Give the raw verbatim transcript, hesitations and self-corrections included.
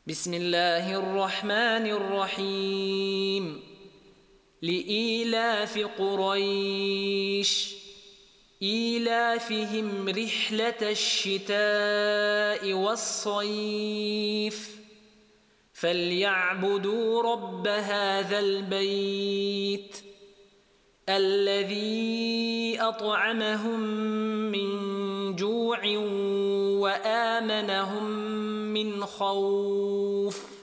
بسم الله الرحمن الرحيم لإيلاف قريش إيلافهم رحلة الشتاء والصيف فليعبدوا رب هذا البيت الذي أطعمهم من جوع وآمنهم من خوف